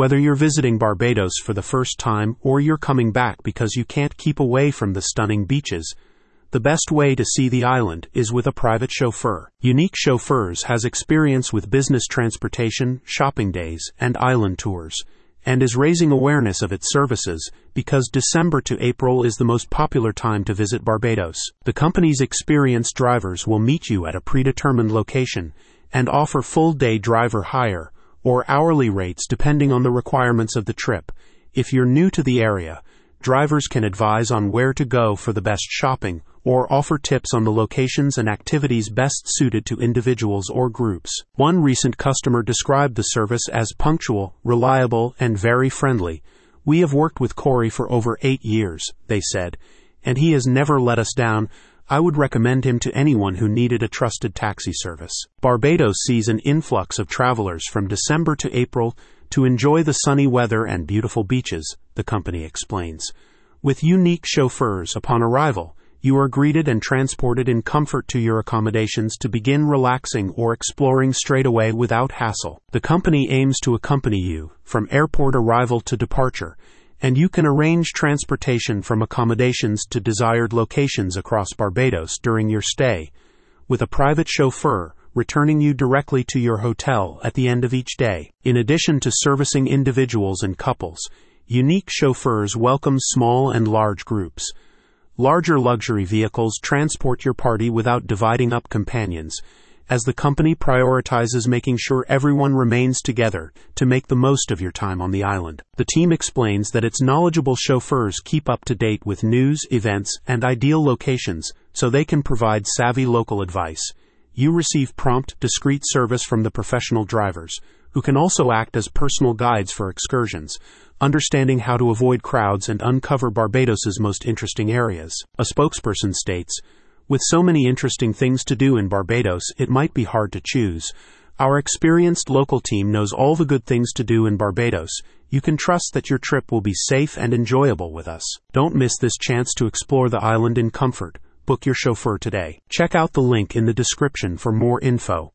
Whether you're visiting Barbados for the first time or you're coming back because you can't keep away from the stunning beaches, the best way to see the island is with a private chauffeur. Unique Chauffeurs has experience with business transportation, shopping days, and island tours, and is raising awareness of its services because December to April is the most popular time to visit Barbados. The company's experienced drivers will meet you at a predetermined location and offer full-day driver hire or hourly rates depending on the requirements of the trip. If you're new to the area, drivers can advise on where to go for the best shopping or offer tips on the locations and activities best suited to individuals or groups. One recent customer described the service as punctual, reliable, and very friendly. "We have worked with Corey for over 8 years," they said, "and he has never let us down. I would recommend him to anyone who needed a trusted taxi service." Barbados sees an influx of travelers from December to April to enjoy the sunny weather and beautiful beaches, the company explains. With Unique Chauffeurs, upon arrival, you are greeted and transported in comfort to your accommodations to begin relaxing or exploring straight away without hassle. The company aims to accompany you from airport arrival to departure, and you can arrange transportation from accommodations to desired locations across Barbados during your stay, with a private chauffeur returning you directly to your hotel at the end of each day. In addition to servicing individuals and couples, Unique Chauffeurs welcomes small and large groups. Larger luxury vehicles transport your party without dividing up companions, as the company prioritizes making sure everyone remains together to make the most of your time on the island. The team explains that its knowledgeable chauffeurs keep up to date with news, events, and ideal locations so they can provide savvy local advice. You receive prompt, discreet service from the professional drivers, who can also act as personal guides for excursions, understanding how to avoid crowds and uncover Barbados's most interesting areas. A spokesperson states, "With so many interesting things to do in Barbados, it might be hard to choose. Our experienced local team knows all the good things to do in Barbados. You can trust that your trip will be safe and enjoyable with us. Don't miss this chance to explore the island in comfort. Book your chauffeur today." Check out the link in the description for more info.